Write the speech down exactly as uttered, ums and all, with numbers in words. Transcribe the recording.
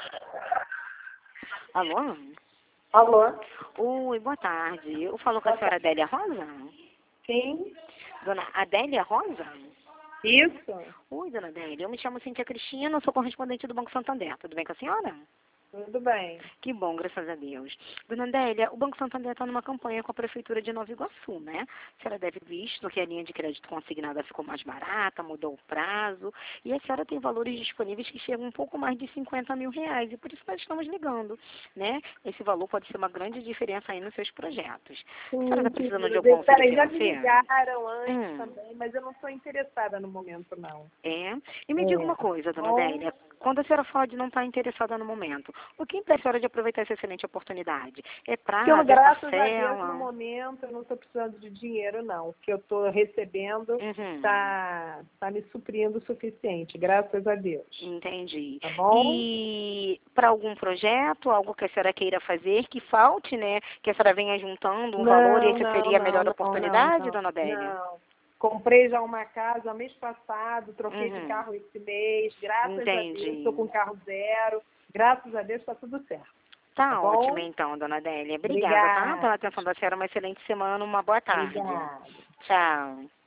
Alô? Alô? Oi, boa tarde. Eu falo com a senhora Adélia Rosa? Sim? Dona Adélia Rosa? Isso? Oi, dona Adélia. Eu me chamo Cíntia Cristina, sou correspondente do Banco Santander. Tudo bem com a senhora? Tudo bem. Que bom, graças a Deus. Dona Adélia, o Banco Santander está numa campanha com a Prefeitura de Nova Iguaçu, né? A senhora deve ter visto que a linha de crédito consignada ficou mais barata, mudou o prazo, e a senhora tem valores disponíveis que chegam um pouco mais de cinquenta mil reais, e por isso nós estamos ligando, né? Esse valor pode ser uma grande diferença aí nos seus projetos. A senhora Sim, está precisando de querida. algum auxílio Peraí, já me financeiro? ligaram antes Hum, também, mas eu não estou interessada no momento, não. é. E me diga É. uma coisa, dona Bom, Adélia, quando a senhora fala de não estar interessada no momento, o que impede a senhora de aproveitar essa excelente oportunidade? É porque eu, prazo, é graças a Deus, no parcela? momento, eu não estou precisando de dinheiro, não. O que eu estou recebendo Uhum, está tá me suprindo o suficiente, graças a Deus. entendi. Tá bom? E para algum projeto, algo que a senhora queira fazer, que falte, né? Que a senhora venha juntando um valor e Não, essa não, seria a não, melhor não, não, oportunidade, não, dona Adélia? não. Comprei já uma casa mês passado, troquei de Uhum, carro esse mês, graças a Deus, estou com entendi. carro zero, graças a Deus está tudo certo, tá Tá ótimo bom? então, dona Adélia. Obrigada, tá? Obrigada, Pela atenção da senhora, uma excelente semana, uma boa tarde. obrigada. Tchau.